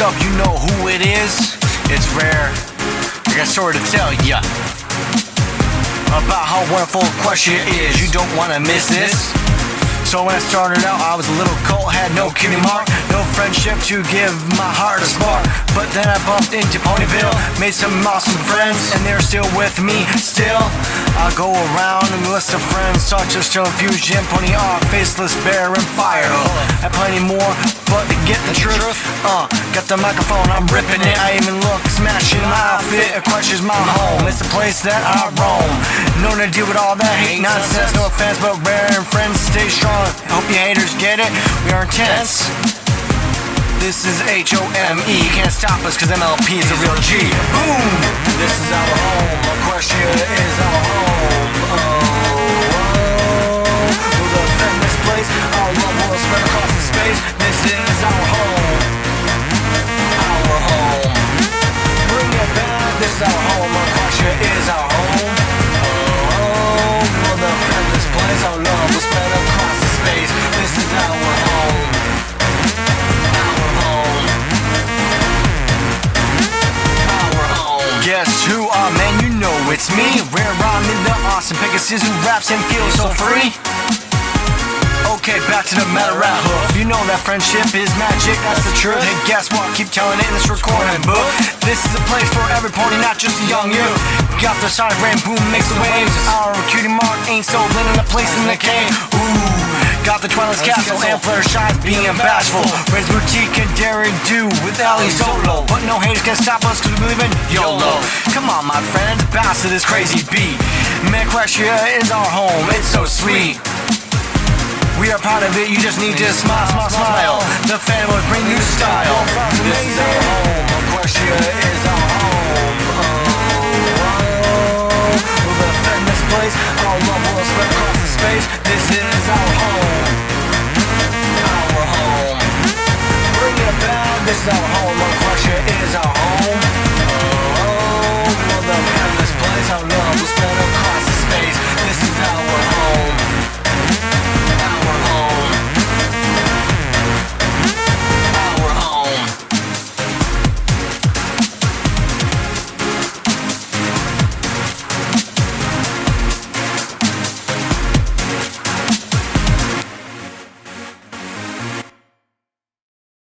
up, you know who it is. It's rare, I got a story to tell ya about how wonderful Crushia is. You don't wanna miss this. So when I started out, I was a little colt, had no cutie mark, no friendship to give my heart a spark. But then I bumped into Ponyville, made some awesome friends, and they're still with me. Still, I go around and list of friends such as Stone Fusion, Pony R, Faceless Bear, and Fire. And plenty more, but to get the truth, got the microphone, I'm ripping it. I even look smashing my outfit. Crushia's my home, it's the place that I roam. No to deal with all that hate nonsense, no offense, but rare and friends stay strong. Hope you haters get it, we are intense. This is HOME, you can't stop us cause MLP is a real G. Boom! This is our home, Crushia is our home. We'll defend this place, our love will spread across the space. This is our home, our home. Bring it back, this is our home, Crushia is our home. We'll defend this place, our love will spread across the space. This is our home, our home, our home. Guess who? Man, you know it's me. Rare rhyming the awesome Pegasus who raps and feels so free. Okay, back to the matter at hoof. You know that friendship is magic, that's the truth. Hey, guess what? Keep telling it in this recording book. This is a place for every pony, not just a young you. Got the side rain boom, makes the waves. Our cutie mark ain't so lit in a place in the cave. Ooh, got the Twilight's Castle and Flare shines being bashful. Ray's Boutique and Dare Do with Ali Solo. But no haters can stop us cause we believe in YOLO. Come on my friends, bounce to this crazy beat. Man, Crushia is our home, it's so sweet. We are proud of it, you just need to smile, smile, smile. The families bring you style. This is our home, Crushia is our home. We'll defend this place, our love will spread across the space. This is our home, our home. Bring it back, this is our home, Crushia is our home. We'll defend this place, our love will spread across the space. This is our home.